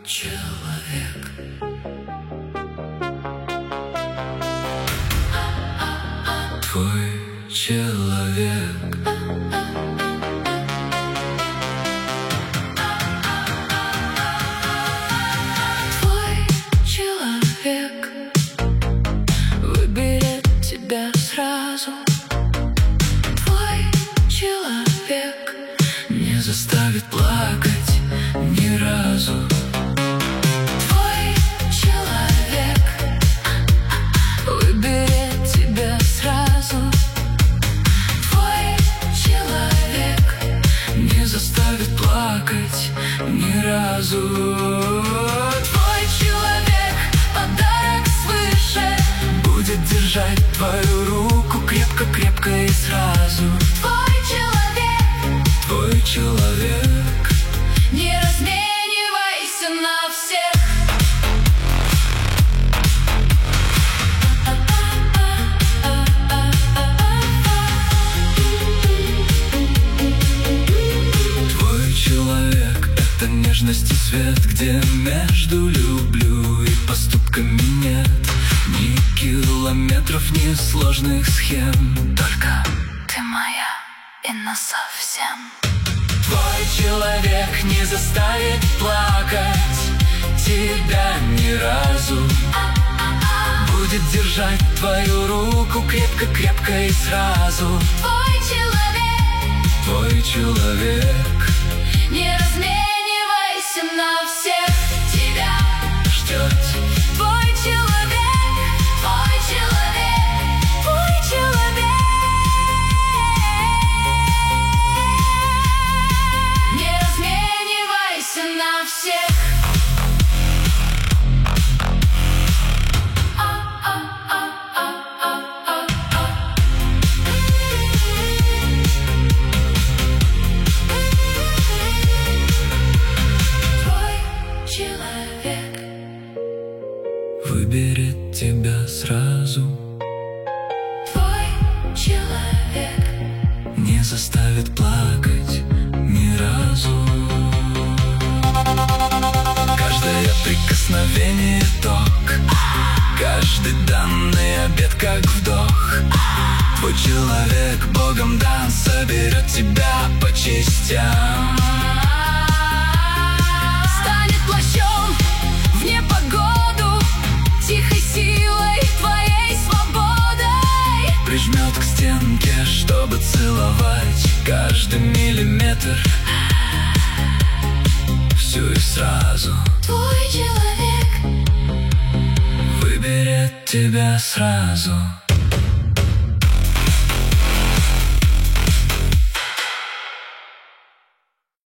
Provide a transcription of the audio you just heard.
человек. Твой человек. Твой человек выберет тебя сразу. Твой человек не заставит плакать ни разу. Твой человек выберет тебя сразу. Твой человек не заставит плакать ни разу. Твой человек — подарок свыше, будет держать твою руку крепко-крепко и сразу. Твой человек, не разменивайся на всех. Твой человек — это нежность и свет, где между люблю и поступками нет ни километров, ни сложных схем. Только ты моя и насовсем. Твой человек не заставит плакать тебя ни разу. Будет держать твою руку крепко-крепко и сразу. Твой человек, не разменивайся на всех, тебя ждет. Твой человек, твой человек, твой человек. Не разменивайся на всех. Человек выберет тебя сразу. Твой человек не заставит плакать ни разу. Каждое прикосновение — ток, каждый данный обет как вдох. Твой человек Богом дан, соберет тебя по частям. плащом в непогоду, тихой силой твоей свободой. Прижмет к стенке, чтобы целовать каждый миллиметр, всю и сразу. Твой человек выберет тебя сразу.